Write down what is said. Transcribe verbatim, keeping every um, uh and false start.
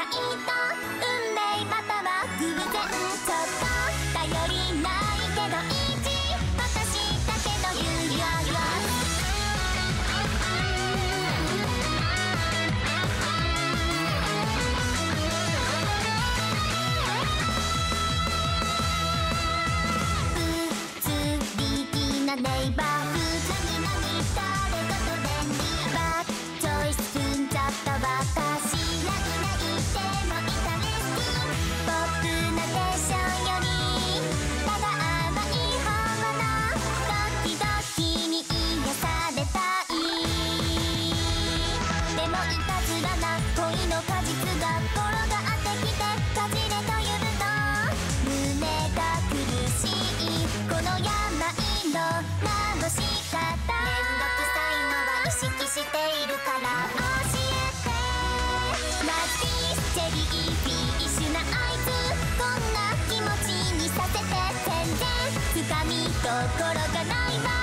ないと運命または偶然、ちょっと頼りないけどいち私だけの指輪よ。物理的なネイバー普通に何誰かと便利バーチョイス踏んじゃった私ないないでもいたね好きポップなテンションよりただ甘い方のドキドキに癒されたい。でもいたずらな恋の果実が転がってきてかじれとゆると胸が苦しいこの病の治し方めんどくさいのは意識しているから教えてラッキーチェリーフィッシュなあいつこんな気持ちにさせて全然つかみどころがないわ